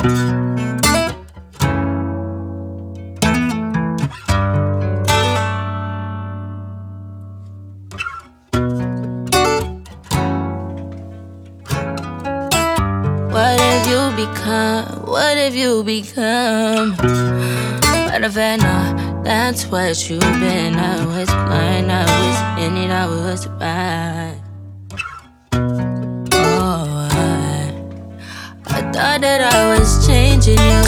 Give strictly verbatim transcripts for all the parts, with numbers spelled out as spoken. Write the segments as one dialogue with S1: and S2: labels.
S1: What have you become? What have you become? Matter of fact, no, that's what you've been. I was blind, I was in it, I was right. Oh, I, I thought that I was changing you.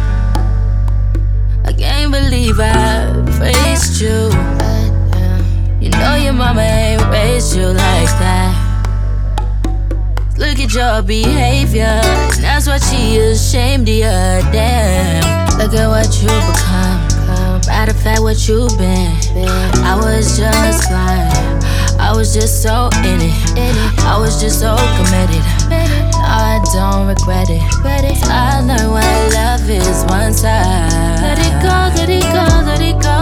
S1: I can't believe I faced you. You know your mama ain't raised you like that. Look at your behavior, that's why she ashamed of you, damn. Look at what you become, matter of fact what you been. I was just blind, I was just so in it, I was just so committed. I don't regret it, I learned what love is one time. Let it go, let it go, let it go,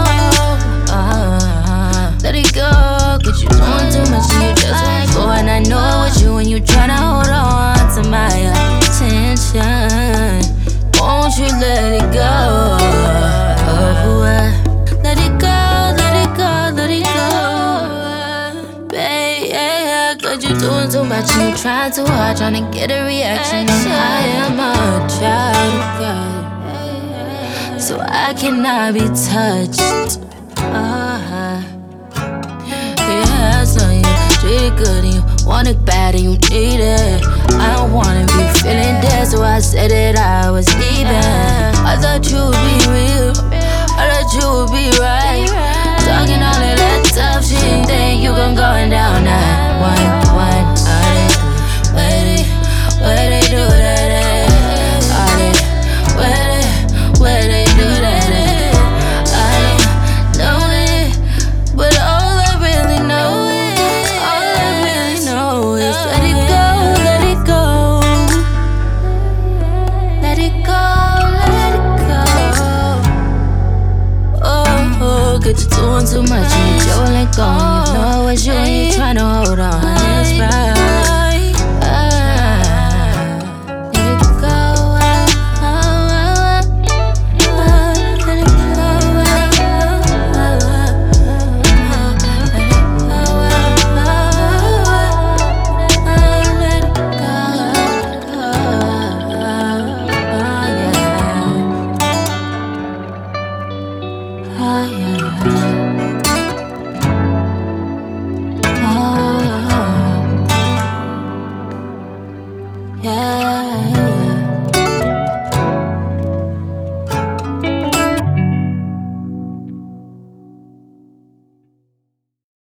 S1: uh, let it go. Cause you doing too much and you just wanna go. And I know it's you and you tryna hold on to my attention. Won't you let it go? Oh, uh, let it go, let it go, let it go. Babe, yeah, cause you doing too much and you trying too hard, trying to get a reaction. I am a child of God, so I cannot be touched. Uh-huh. Yeah, so you treat it good and you want it bad and you need it. I don't wanna be feeling dead, so I said that I was leaving. I thought you would be real, I thought you would be right. Talking all of that tough shit, think you gon' going down that one, one. Are they, where they, where they do that at? Are they, where they, where they do that at? I don't know it, but all I really know is, all I really know is let it go, let it go. Let it go, let it go. Oh, oh, cause you're doing too much and you don't let go. You know it's you and you tryna hold on, that's right. Oh, yeah. Oh, yeah.